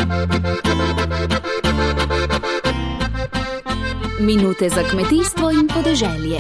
Minute za kmetijstvo in podeželje.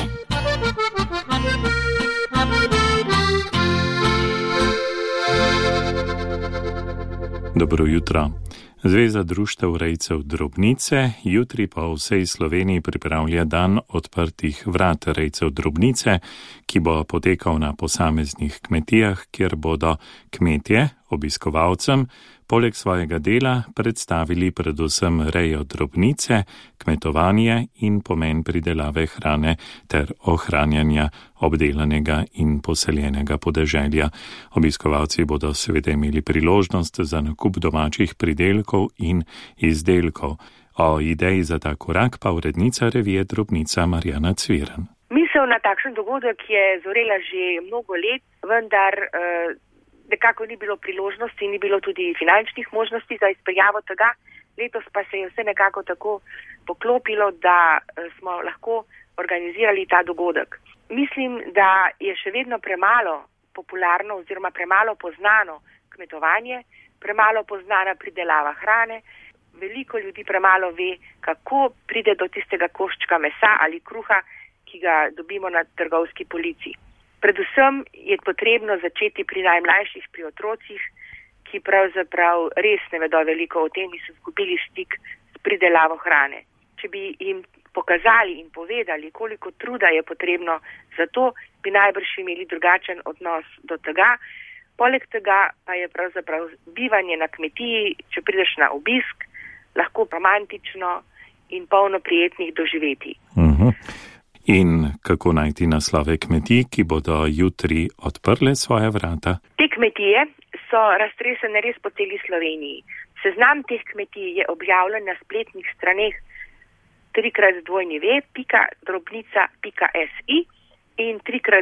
Dobro jutro. Zveza društev rejcev drobnice jutri po vsej Sloveniji pripravlja dan odprtih vrat rejcev drobnice, ki bo potekal na posameznih kmetijah, kjer bodo kmetje obiskovalcem poleg svojega dela predstavili predvsem rejo drobnice, kmetovanje in pomen pridelave hrane ter ohranjanja obdelanega in poseljenega podeželja. Obiskovalci bodo seveda imeli priložnost za nakup domačih pridelkov in izdelkov. O ideji za ta korak pa urednica revije Drobnica Marjana Cviren. Misel na takšen dogodek je zorela že mnogo let, vendar nekako ni bilo priložnosti, ni bilo tudi finančnih možnosti za izpeljavo tega. Letos pa se je vse nekako tako poklopilo, da smo lahko organizirali ta dogodek. Mislim, da je še vedno premalo popularno oziroma premalo poznano kmetovanje, premalo poznana pridelava hrane. Veliko ljudi premalo ve, kako pride do tistega koščka mesa ali kruha, ki ga dobimo na trgovski polici. Predvsem je potrebno začeti pri najmlajših, pri otrocih, ki pravzaprav res ne vedo veliko o tem in so izgubili stik s pridelavo hrane. Če bi jim pokazali in povedali, koliko truda je potrebno za to, bi najbrž imeli drugačen odnos do tega. Poleg tega pa je pravzaprav bivanje na kmetiji, če prideš na obisk, lahko romantično in polno prijetnih doživetij. In kako najti naslove kmetij, ki bodo jutri odprle svoje vrata? Te kmetije so raztresene res po celi Sloveniji. Seznam teh kmetij je objavljen na spletnih straneh www.drobnica.si in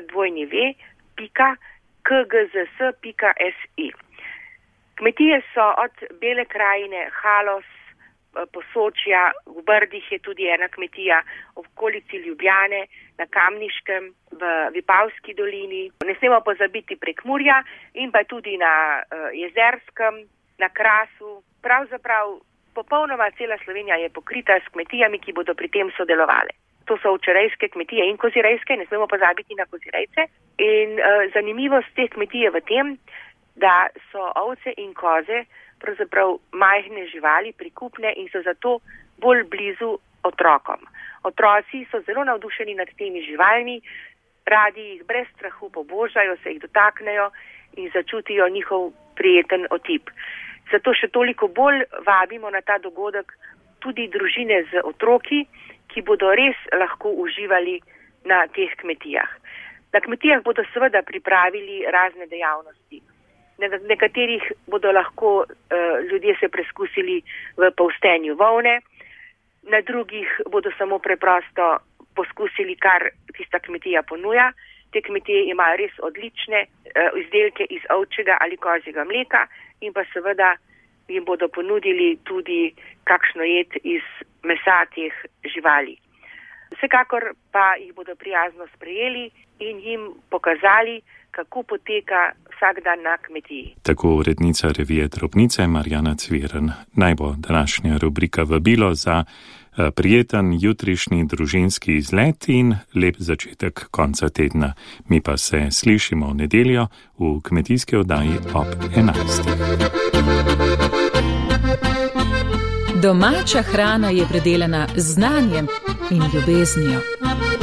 www.kgzs.si. Kmetije so od Bele krajine, Haloz, Posočja, v Brdih je tudi ena kmetija, v okolici Ljubljane, na Kamniškem, v Vipavski dolini. Ne smemo pozabiti Prekmurja in pa tudi na Jezerskem, na Krasu. Pravzaprav popolnoma cela Slovenija je pokrita s kmetijami, ki bodo pri tem sodelovali. To so ovčerejske kmetije in kozirejske, ne smemo pozabiti na kozirejce. In zanimivost teh kmetij je v tem, da so ovce in koze pravzaprav majhne živali, prikupne in so zato bolj blizu otrokom. Otroci so zelo navdušeni nad temi živalmi, radi jih brez strahu pobožajo, se jih dotaknejo in začutijo njihov prijeten otip. Zato še toliko bolj vabimo na ta dogodek tudi družine z otroki, ki bodo res lahko uživali na teh kmetijah. Na kmetijah bodo seveda pripravili razne dejavnosti. Na nekaterih bodo lahko ljudje se preskusili v polstenju volne, na drugih bodo samo preprosto poskusili, kar tista kmetija ponuja. Te kmetije imajo res odlične izdelke iz ovčjega ali kozjega mleka in pa seveda jim bodo ponudili tudi kakšno jed iz mesa teh živali. Vsekakor pa jih bodo prijazno sprejeli in jim pokazali, kako poteka vsak dan na kmetiji. Tako urednica revije Drobnice Marjana Cviren. Naj bo današnja rubrika vabilo za prijeten jutrišnji družinski izlet in lep začetek konca tedna. Mi pa se slišimo v nedeljo v kmetijski oddaji ob 11. Domača hrana je predelana z znanjem in ljubeznijo.